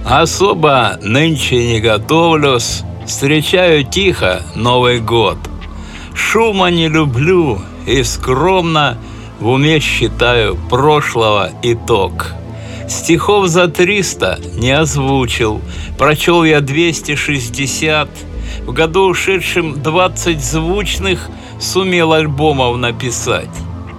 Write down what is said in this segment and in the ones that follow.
Особо нынче не готовлюсь, встречаю тихо Новый год. Шума не люблю и скромно в уме считаю прошлого итог. Стихов за 300 не озвучил, прочел я 260. В году ушедшем 20 звучных сумел альбомов написать.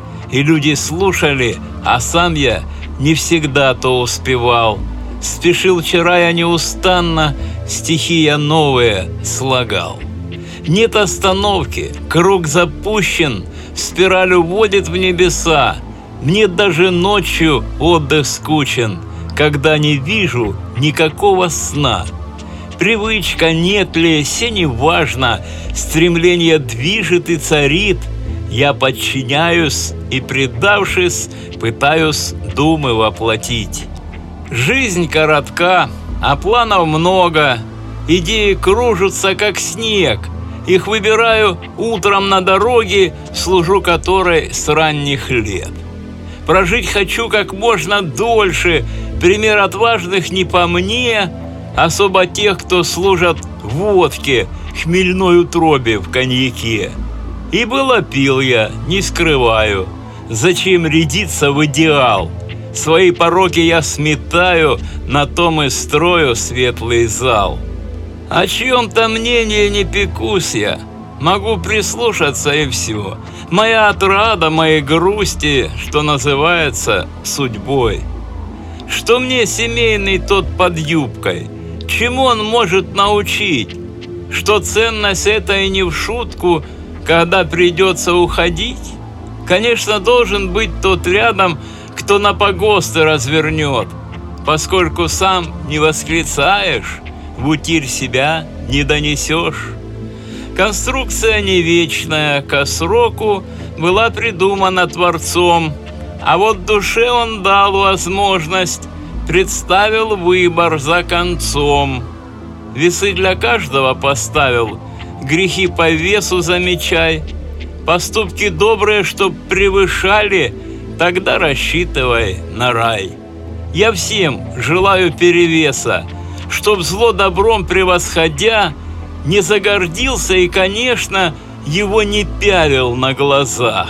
И люди слушали, а сам я не всегда то успевал. Спешил вчера я неустанно, стихи я новые слагал. Нет остановки, круг запущен, спираль уводит в небеса. Мне даже ночью отдых скучен, когда не вижу никакого сна. Привычка, нет ли, се не важно, стремление движет и царит. Я подчиняюсь и, предавшись, пытаюсь думы воплотить. Жизнь коротка, а планов много, идеи кружатся, как снег. Их выбираю утром на дороге, служу которой с ранних лет. Прожить хочу как можно дольше, пример отважных не по мне, особо тех, кто служат водке, хмельной утробе в коньяке. И было пил я, не скрываю, зачем рядиться в идеал? Свои пороки я сметаю, на том и строю светлый зал. О чьем-то мнении не пекусь я, могу прислушаться и все. Моя отрада, моей грусти, что называется судьбой. Что мне семейный тот под юбкой, чему он может научить? Что ценность это и не в шутку, когда придется уходить? Конечно, должен быть тот рядом, кто на погосты развернет, поскольку сам не восклицаешь, в утиль себя не донесешь. Конструкция не вечная, ко сроку была придумана Творцом, а вот душе он дал возможность, представил выбор за концом. Весы для каждого поставил, грехи по весу замечай, поступки добрые, чтоб превышали, тогда рассчитывай на рай. Я всем желаю перевеса, чтоб зло добром превосходя, не загордился и, конечно, его не пялил на глазах.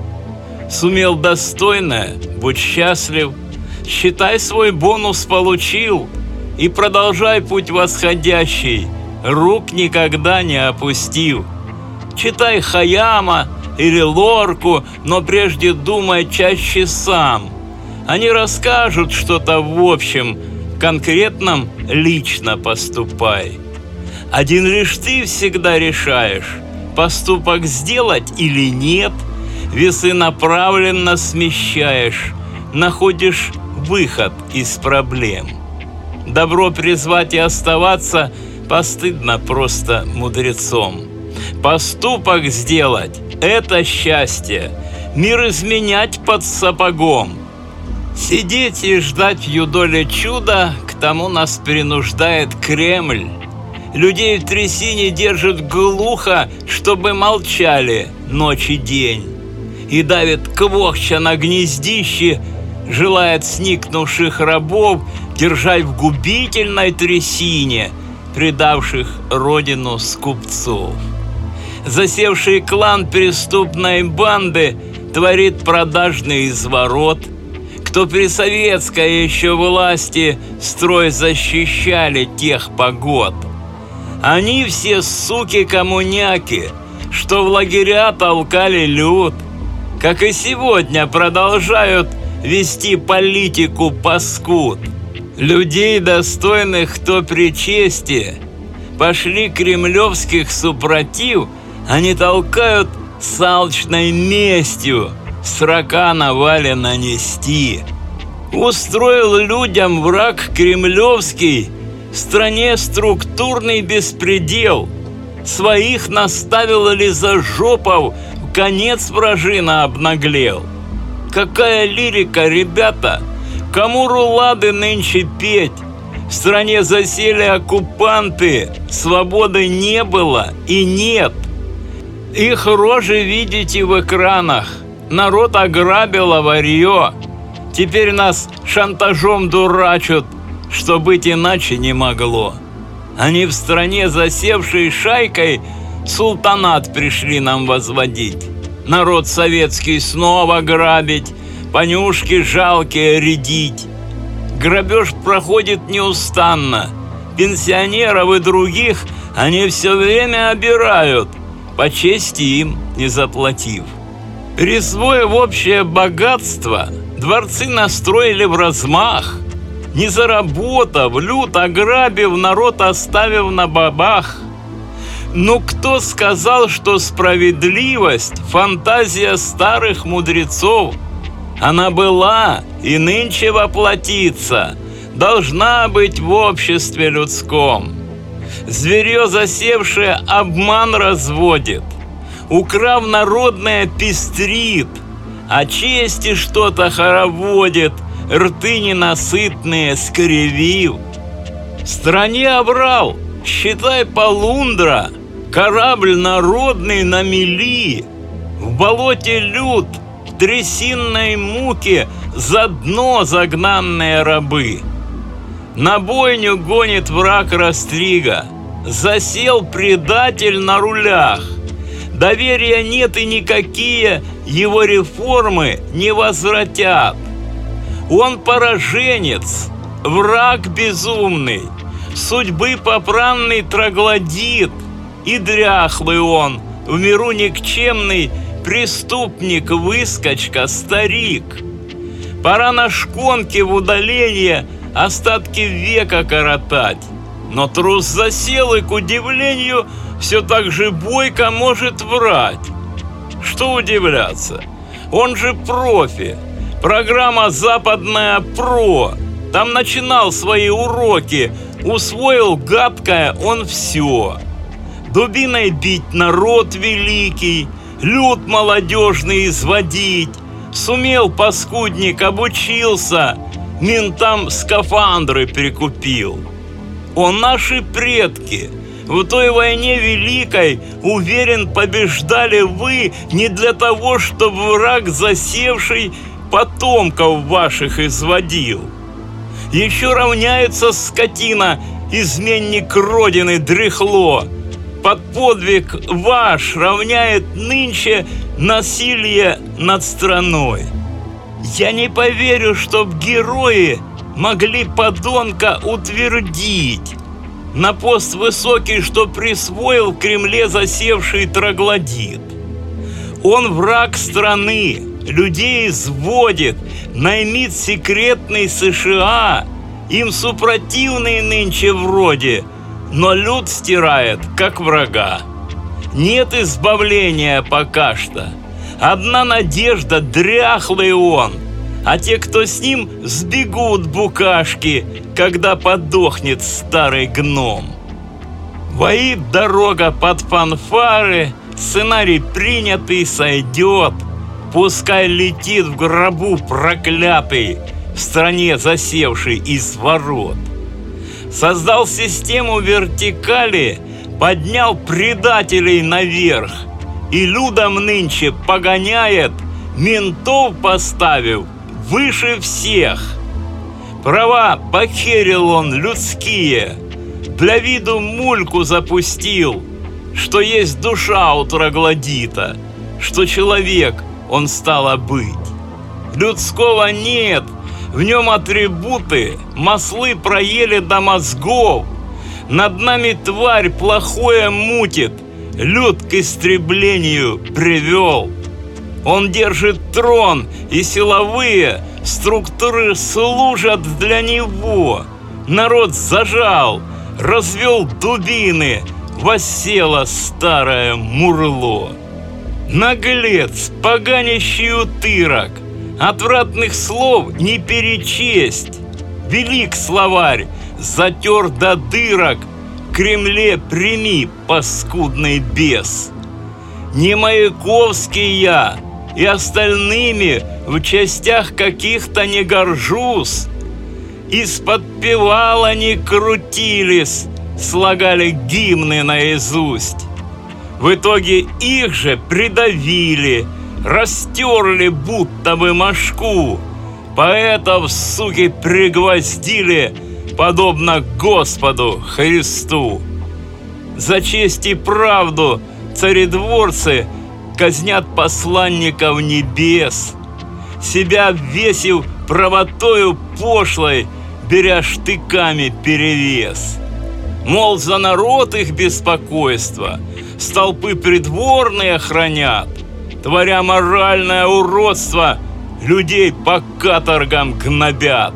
Сумел достойно, будь счастлив, считай, свой бонус получил, и продолжай путь восходящий, рук никогда не опустив. Читай Хаяма или Лорку, но прежде думай чаще сам. Они расскажут что-то в общем, конкретном лично поступай. Один лишь ты всегда решаешь, поступок сделать или нет. Весы направленно смещаешь, находишь выход из проблем. Добро призвать и оставаться постыдно просто мудрецом. Поступок сделать – это счастье, мир изменять под сапогом. Сидеть и ждать в юдоле чуда, к тому нас принуждает Кремль. Людей в трясине держит глухо, чтобы молчали ночь и день. И давит квохча на гнездище, желает сникнувших рабов держать в губительной трясине, предавших родину скупцов. Засевший клан преступной банды творит продажный изворот. Кто при советской еще власти строй защищали тех погод. Они все суки-коммуняки, что в лагеря толкали люд, как и сегодня продолжают вести политику паскуд. Людей достойных, кто при чести, пошли кремлевских супротив, они толкают с алчной местью срока на вале нанести. Устроил людям враг кремлевский в стране структурный беспредел. Своих наставил ли за жопов, в конец вражина обнаглел. Какая лирика, ребята, кому рулады нынче петь? В стране засели оккупанты, свободы не было и нет. Их рожи видите в экранах, народ ограбило варьё. Теперь нас шантажом дурачат, что быть иначе не могло. Они в стране, засевшей шайкой, султанат пришли нам возводить, народ советский снова грабить, понюшки жалкие рядить. Грабеж проходит неустанно, пенсионеров и других они все время обирают, по чести им не заплатив. Присвоив общее богатство, дворцы настроили в размах, не заработав, люто ограбив, народ оставив на бабах. Ну кто сказал, что справедливость – фантазия старых мудрецов? Она была и нынче воплотится, должна быть в обществе людском. Зверье, засевшее, обман разводит, украв народное пестрит, о чести что-то хороводит, рты ненасытные скривив. В стране оврал, считай, полундра, корабль народный на мели, в болоте люд, в трясинной муке за дно загнанные рабы. На бойню гонит враг Растрига, засел предатель на рулях. Доверия нет и никакие его реформы не возвратят. Он пораженец, враг безумный, судьбы попранный троглодит, и дряхлый он, в миру никчемный, преступник, выскочка, старик. Пора на шконке в удаление остатки века коротать, но трус засел и, к удивлению, все так же бойко может врать. Что удивляться, он же профи, программа «Западная ПРО». Там начинал свои уроки, усвоил гадкое он все. Дубиной бить народ великий, люд молодежный изводить. Сумел паскудник, обучился, ментам скафандры прикупил. О, наши предки, в той войне великой, уверен, побеждали вы не для того, чтобы враг засевший потомков ваших изводил. Еще равняется скотина, изменник родины дряхло. Под подвиг ваш равняет нынче насилие над страной. Я не поверю, чтоб герои могли подонка утвердить на пост высокий, что присвоил в Кремле засевший троглодит. Он враг страны, людей изводит, наймит секретный США, им супротивный нынче вроде, но люд стирает, как врага. Нет избавления пока что, одна надежда, дряхлый он, а те, кто с ним, сбегут букашки, когда подохнет старый гном. Воит дорога под фанфары, сценарий принятый сойдет, пускай летит в гробу проклятый, в стране засевший из ворот. Создал систему вертикали, поднял предателей наверх, и людом нынче погоняет, ментов поставив выше всех. Права похерил он людские, для виду мульку запустил, что есть душа у троглодита, что человек он стало быть. Людского нет, в нем атрибуты, маслы проели до мозгов. Над нами тварь плохое мутит, люд к истреблению привел. Он держит трон, и силовые структуры служат для него. Народ зажал, развел дубины, воссело старое мурло. Наглец, поганящий утырок, отвратных слов не перечесть. Велик словарь, затер до дырок, в Кремле прими, паскудный бес. Не Маяковский я, и остальными в частях каких-то не горжусь. Из-под пивал они крутились, слагали гимны наизусть. В итоге их же придавили, растерли будто бы мошку. Поэтов, суки, пригвоздили подобно Господу Христу. За честь и правду царедворцы казнят посланников небес, себя обвесив правотою пошлой, беря штыками перевес. Мол, за народ их беспокойство столпы придворные хранят, творя моральное уродство, людей по каторгам гнобят.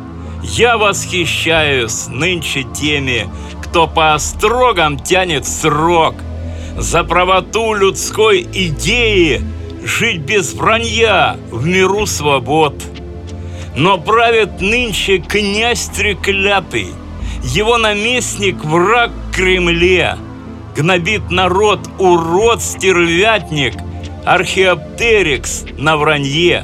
Я восхищаюсь нынче теми, кто по острогам тянет срок, за правоту людской идеи жить без вранья в миру свобод. Но правит нынче князь треклятый, его наместник враг в Кремле, гнобит народ урод-стервятник, архиоптерикс на вранье.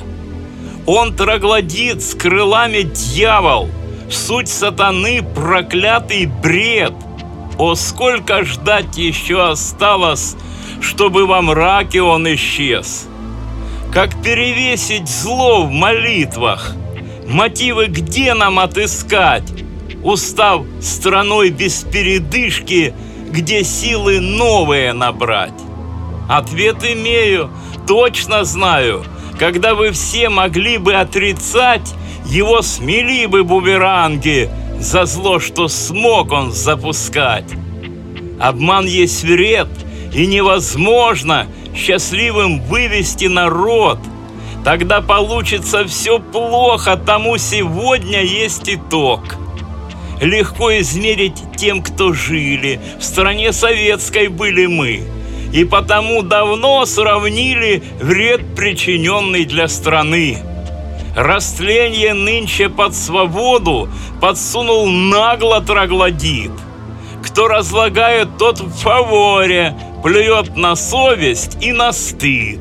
Он троглодит с крылами дьявол, суть сатаны проклятый бред. О, сколько ждать еще осталось, чтобы во мраке он исчез. Как перевесить зло в молитвах? Мотивы где нам отыскать, устав страной без передышки, где силы новые набрать? Ответ имею, точно знаю. Когда вы все могли бы отрицать, его смели бы бумеранги за зло, что смог он запускать. Обман есть вред, и невозможно счастливым вывести народ. Тогда получится все плохо, тому сегодня есть итог. Легко измерить тем, кто жили, в стране советской были мы, и потому давно сравнили вред, причиненный для страны. Растление нынче под свободу подсунул нагло троглодит. Кто разлагает, тот в фаворе, плюет на совесть и на стыд.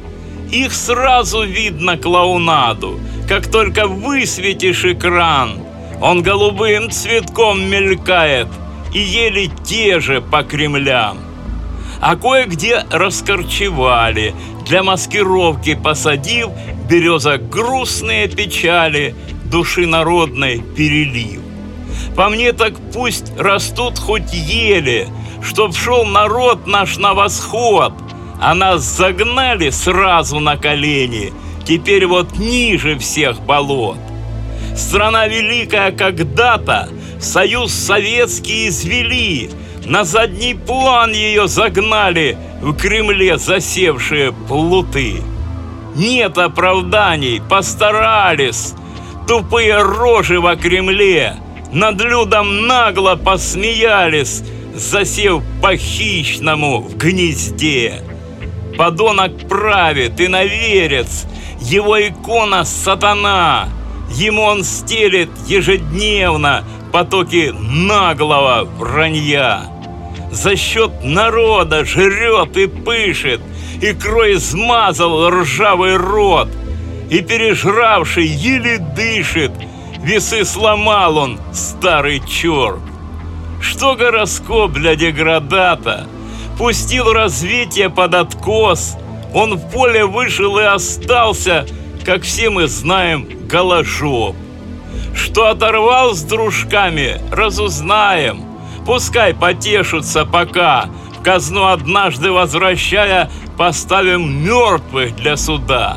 Их сразу видно клоунаду, как только высветишь экран. Он голубым цветком мелькает, и еле те же по Кремлям. А кое-где раскорчевали, для маскировки посадив березок грустные печали, души народной перелив. По мне так пусть растут хоть ели, чтоб шел народ наш на восход, а нас загнали сразу на колени, теперь вот ниже всех болот. Страна великая когда-то, союз советский извели, на задний план ее загнали в Кремле засевшие плуты. Нет оправданий, постарались, тупые рожи во Кремле над людом нагло посмеялись, засев по-хищному в гнезде. Подонок правит, иноверец, его икона сатана, ему он стелет ежедневно потоки наглого вранья. За счет народа жрет и пышет, икрой смазал ржавый рот, и пережравший еле дышит, весы сломал он, старый черт. Что гороскоп для деградата? Пустил развитие под откос, он в поле вышел и остался, как все мы знаем, голожоп. Что оторвал с дружками, разузнаем, пускай потешутся пока, в казну однажды возвращая, поставим мертвых для суда.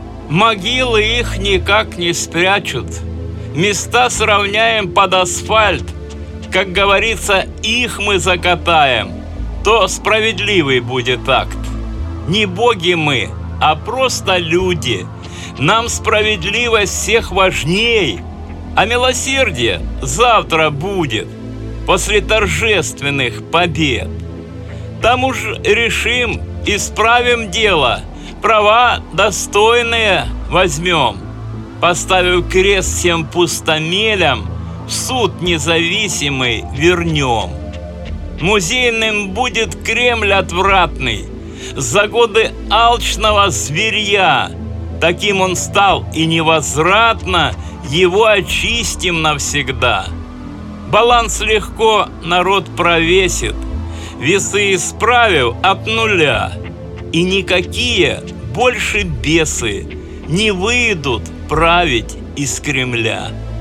Могилы их никак не спрячут, места сравняем под асфальт, как говорится, их мы закатаем, то справедливый будет акт. Не боги мы, а просто люди, нам справедливость всех важней, а милосердие завтра будет, после торжественных побед. Там уж решим, исправим дело, права достойные возьмем, поставив крест всем пустомелям, в суд независимый вернем. Музейным будет Кремль отвратный, за годы алчного зверья, таким он стал и невозвратно его очистим навсегда. Баланс легко народ провесит, весы исправив от нуля, и никакие больше бесы не выйдут править из Кремля.